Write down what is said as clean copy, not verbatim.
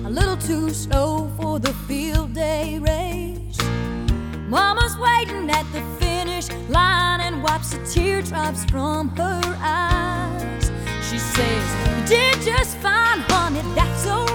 a little too slow for the field day race. Mama's waiting at the finish line and wipes the teardrops from her eyes. She says, "You did just fine, honey, that's alright.